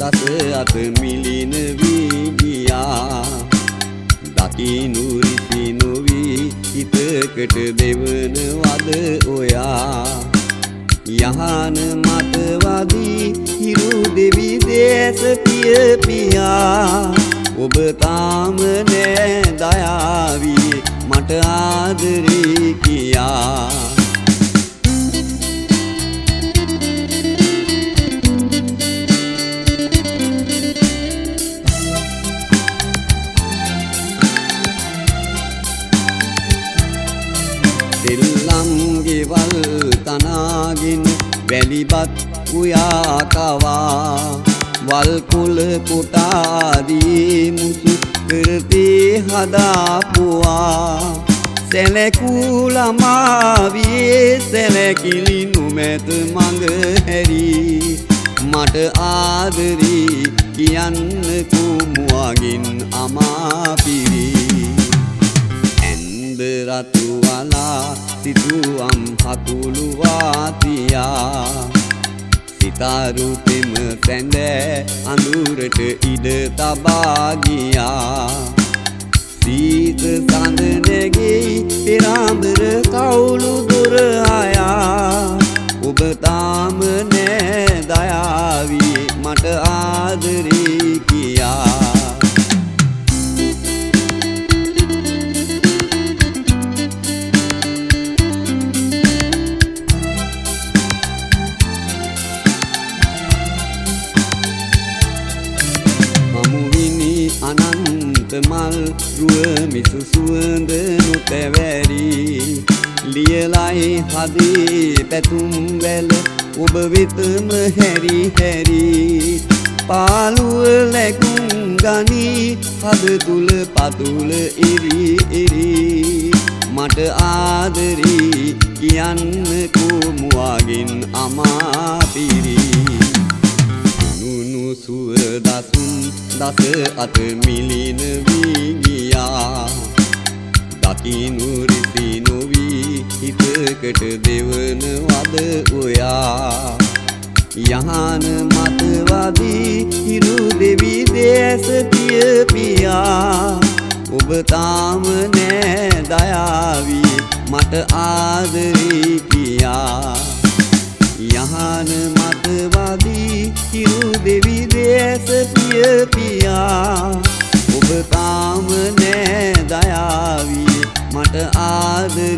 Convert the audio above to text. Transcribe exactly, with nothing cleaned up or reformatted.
දස අත මිලින වී ගියා දකිනු රිසි නොවි හිතකට දෙවන වද ඔයා යහන මතවදී හිරු දෙවි දේශ පිය පියා ඔබ තාම නෑ දයාවී මට ආදරේ කියා දෙල්ලම් ගෙවල් තනාගෙන වැලිබත් උයා කවා වල් කුල කොටාදී මුසු කරතේ හදාපුවා සැලකූ ළමාවියේ සැලකිලි නොමැත මඟ හැරි මට ආදරේ කියන්න කුමුවගින් අමාපිරි ඇන්ද රතු වලා සිතුවම් හකුළුවා තියා සිතාරු තෙම සැඳෑ අඳුරට ඉඩ තබා ගියා සීත සඳ නැගෙයි පෙරාඹර කවුළු දොර අයා ඔබ තාම නෑ දයාවී මට ආදරේ කියා අනන්ත මල් රුව මිසු සුවඳ නොතැවැරි ලියලයි හදේ පැතුම් වැල ඔබ වෙතම හැරි හැරි පාළුව ලැකුම් ගනී හද තුල පතුල ඉරි ඉරි මට ආදරේ කියන්න කොමුවගින් අමාපිරි නුනු සුව දසුන් දස අත මිලින වී ගියා දකිනු රිසි නොවි හිතකට දෙවන වද ඔයා යහන මතවදී හිරු දෙවි දේශ පිය පියා ඔබ තාම නෑ දයාවී මට ආදරේ කියා යහන මතවදී හිරු දෙවි දේශ පිය පියා ඔබ තාම නෑ දයාවී මට ආදරේ